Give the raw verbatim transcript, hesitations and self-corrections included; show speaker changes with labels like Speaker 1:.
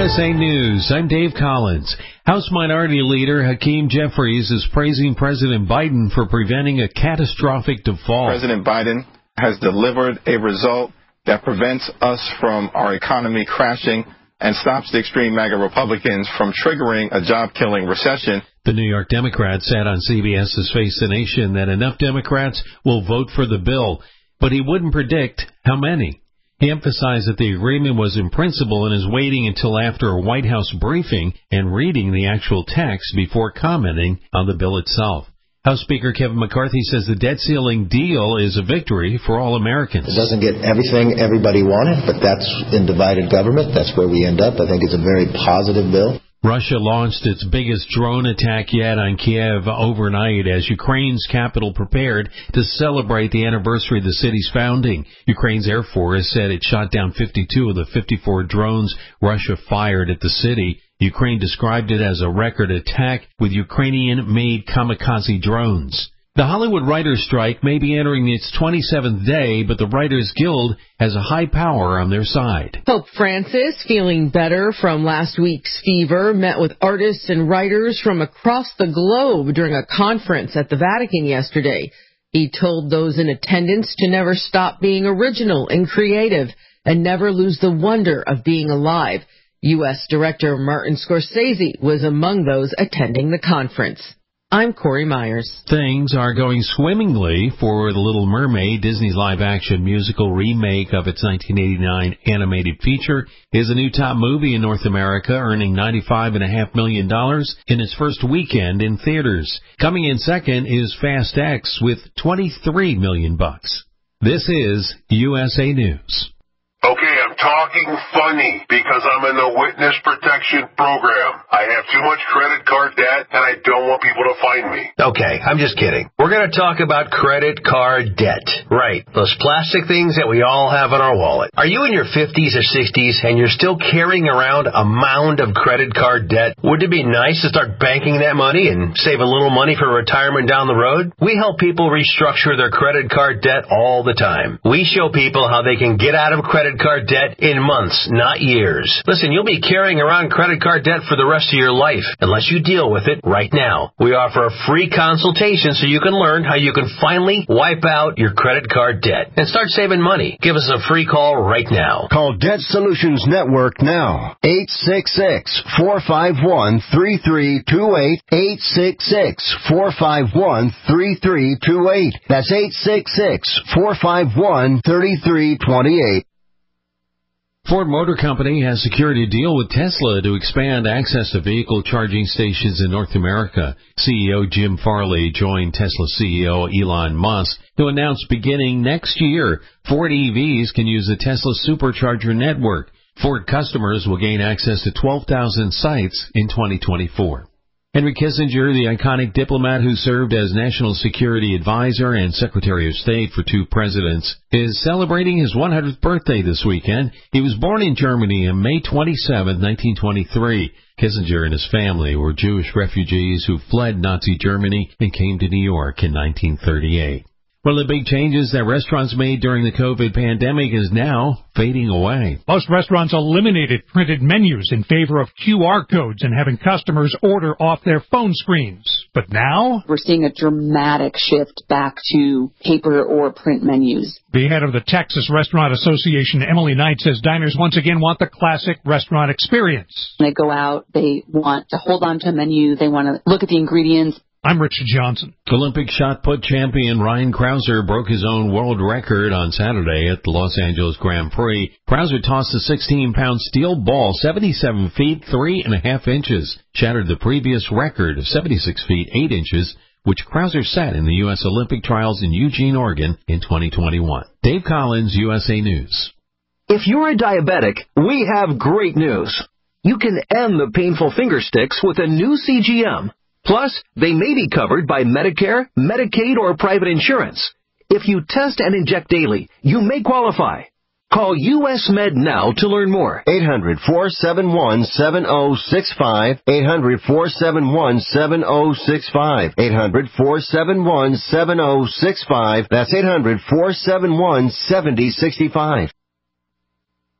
Speaker 1: S A News, I'm Dave Collins. House Minority Leader Hakeem Jeffries is praising President Biden for preventing a catastrophic default.
Speaker 2: President Biden has delivered a result that prevents us from our economy crashing and stops the extreme MAGA Republicans from triggering a job-killing recession.
Speaker 1: The New York Democrat said on CBS's Face the Nation that enough Democrats will vote for the bill, but he wouldn't predict how many. He emphasized that the agreement was in principle and is waiting until after a White House briefing and reading the actual text before commenting on the bill itself. House Speaker Kevin McCarthy says the debt ceiling deal is a victory for all Americans.
Speaker 3: It doesn't get everything everybody wanted, but that's in divided government. That's where we end up. I think it's a very positive bill.
Speaker 1: Russia launched its biggest drone attack yet on Kiev overnight as Ukraine's capital prepared to celebrate the anniversary of the city's founding. Ukraine's Air Force said it shot down fifty-two of the fifty-four drones Russia fired at the city. Ukraine described it as a record attack with Ukrainian-made kamikaze drones. The Hollywood writers' strike may be entering its twenty-seventh day, but the Writers Guild has a high power on their side.
Speaker 4: Pope Francis, feeling better from last week's fever, met with artists and writers from across the globe during a conference at the Vatican yesterday. He told those in attendance to never stop being original and creative and never lose the wonder of being alive. U S Director Martin Scorsese was among those attending the conference. I'm Corey Myers.
Speaker 1: Things are going swimmingly for The Little Mermaid. Disney's live-action musical remake of its nineteen eighty-nine animated feature is a new top movie in North America, earning ninety-five point five million dollars in its first weekend in theaters. Coming in second is Fast X with twenty-three million bucks. This is U S A News.
Speaker 5: Okay, I'm talking funny because I'm in the witness protection program. I have too much credit card debt and I don't want people to find me.
Speaker 6: Okay, I'm just kidding. We're going to talk about credit card debt. Right, those plastic things that we all have in our wallet. Are you in your fifties or sixties and you're still carrying around a mound of credit card debt? Wouldn't it be nice to start banking that money and save a little money for retirement down the road? We help people restructure their credit card debt all the time. We show people how they can get out of credit card debt in months, not years. Listen, you'll be carrying around credit card debt for the rest of your life unless you deal with it right now. We offer a free consultation so you can learn how you can finally wipe out your credit card debt and start saving money. Give us a free call right now.
Speaker 7: Call Debt Solutions Network now. eight six six, four five one, three three two eight. eight six six, four five one, three three two eight. That's eight six six, four five one, three three two eight.
Speaker 1: Ford Motor Company has secured a deal with Tesla to expand access to vehicle charging stations in North America. C E O Jim Farley joined Tesla C E O Elon Musk to announce beginning next year, Ford E Vs can use the Tesla Supercharger network. Ford customers will gain access to twelve thousand sites in twenty twenty-four. Henry Kissinger, the iconic diplomat who served as National Security Advisor and Secretary of State for two presidents, is celebrating his one hundredth birthday this weekend. He was born in Germany on May twenty-seventh, nineteen twenty-three. Kissinger and his family were Jewish refugees who fled Nazi Germany and came to New York in nineteen thirty-eight. One of the big changes that restaurants made during the COVID pandemic is now fading away.
Speaker 8: Most restaurants eliminated printed menus in favor of Q R codes and having customers order off their phone screens. But now
Speaker 9: we're seeing a dramatic shift back to paper or print menus.
Speaker 8: The head of the Texas Restaurant Association, Emily Knight, says diners once again want the classic restaurant experience.
Speaker 9: When they go out, they want to hold on to a menu. They want to look at the ingredients.
Speaker 8: I'm Richard Johnson.
Speaker 1: Olympic shot put champion Ryan Crouser broke his own world record on Saturday at the Los Angeles Grand Prix. Crouser tossed a sixteen pound steel ball seventy-seven feet, three and a half inches, shattered the previous record of seventy-six feet, eight inches, which Crouser set in the U S Olympic trials in Eugene, Oregon in twenty twenty-one. Dave Collins, U S A News.
Speaker 10: If you're a diabetic, we have great news. You can end the painful finger sticks with a new C G M. Plus, they may be covered by Medicare, Medicaid, or private insurance. If you test and inject daily, you may qualify. Call U S Med now to learn more.
Speaker 7: eight hundred, four seven one, seven oh six five. eight hundred, four seven one, seven oh six five. eight hundred, four seven one, seven oh six five. That's eight hundred, four seven one, seven oh six five.